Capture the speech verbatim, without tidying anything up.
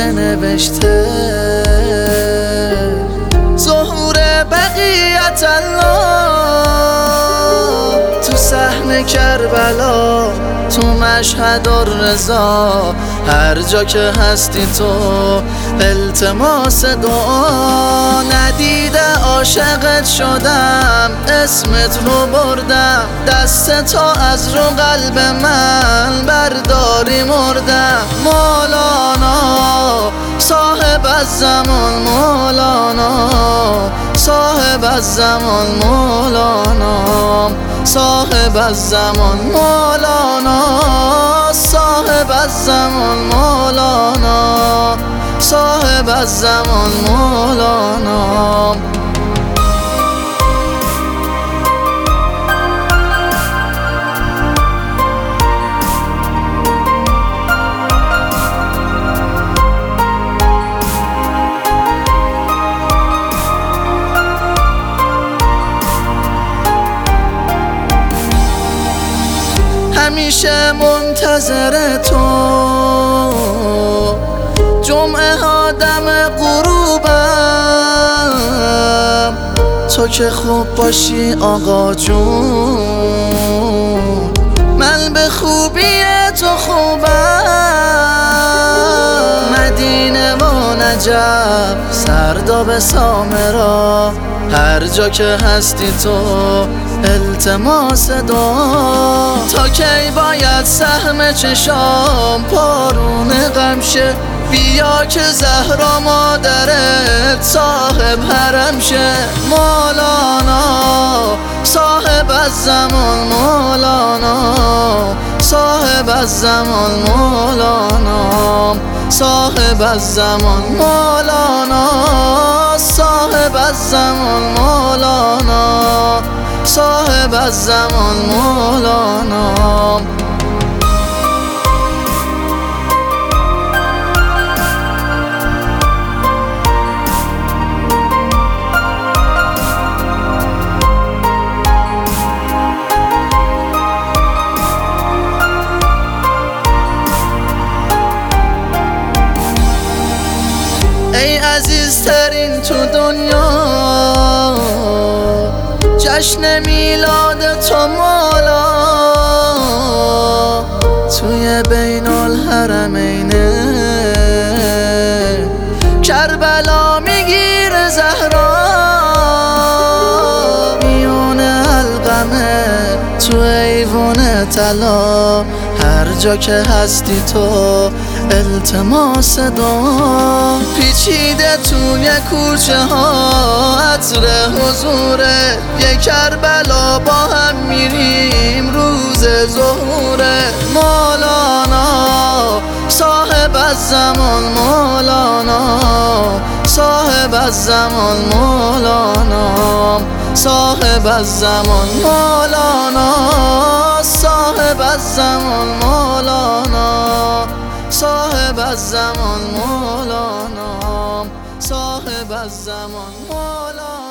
نوشته ظهور بقیت الله تو صحن کربلا، تو مشهد الرضا، هر جا که هستی تو التماس دعا. ندیده عاشقت شدم، اسمت رو بردم، دست تا از رو قلب من برداری مردم. مولانا صاحب الزمان، مولانا صاحب الزمان، مولانا صاحب الزمان، مولانا صاحب الزمان، مولانا صاحب الزمان، مولانا. همیشه منتظر تو، جمعه ها دم غروبم، تو که خوب باشی آقا جون، من به خوبی تو خوبم. مدینه و نجف، سرداب سامرا، هر جا که هستی تو التماس دعا. تا کی باید سهم چشام پارون غم شه، بیا که زهرا مادرت صاحب حرم شه. مولانا صاحب الزمان، مولانا صاحب الزمان، مولانا صاحب الزمان، مولانا صاحب الزمان، مولانا صاحب الزمان، مولانا. ای عزیزترین تو دنیا، جشن میلاد تو مولا، توی بین الحرمین کربلا میگیره زهرا. میون القمه تو ایوون طلا، هر جا که هستی تو التماس دعا. پیچیده توی کوچه ها عطر حضوره، یک کربلا با هم میریم روز ظهوره. مولانا صاحب الزمان، مولانا صاحب الزمان، مولانا صاحب الزمان، مولانا صاحب الزمان، مولانا صاحب الزمان، مولانا صاحب الزمان، مولانا.